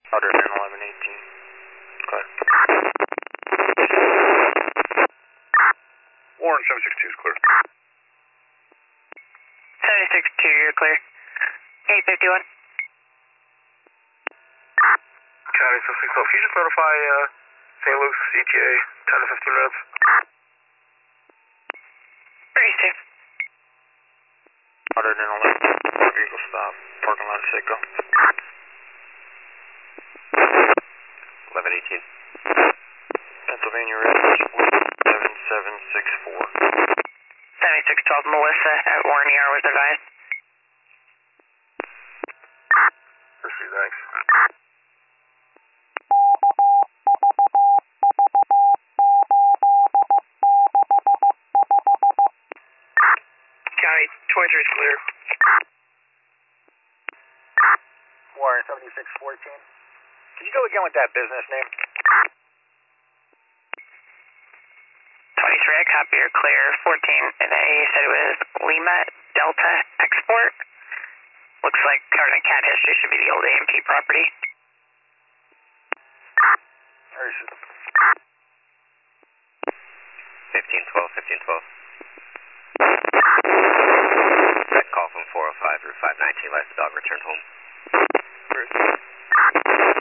Other than 1118. Clear. Warren 762 is clear. 762, you're clear. 851. County 660, can you just notify St. Luke's ETA 10 to 15 minutes? Very safe. Other than 11, vehicle stop, parking lot of Seiko. 1118. Pennsylvania Ridge, 7764. 7612, Melissa at Warren ER was advised. Proceed, thanks. County 23 is clear. Warren 7614. Could you go again with that business name? 23, I copy, you're clear. 14, and then you said it was Lima Delta Export. Looks like covered in cat history should be the old AMP property. Very soon. 1512. Red call from 405 Route 519, last dog returned home. Bruce.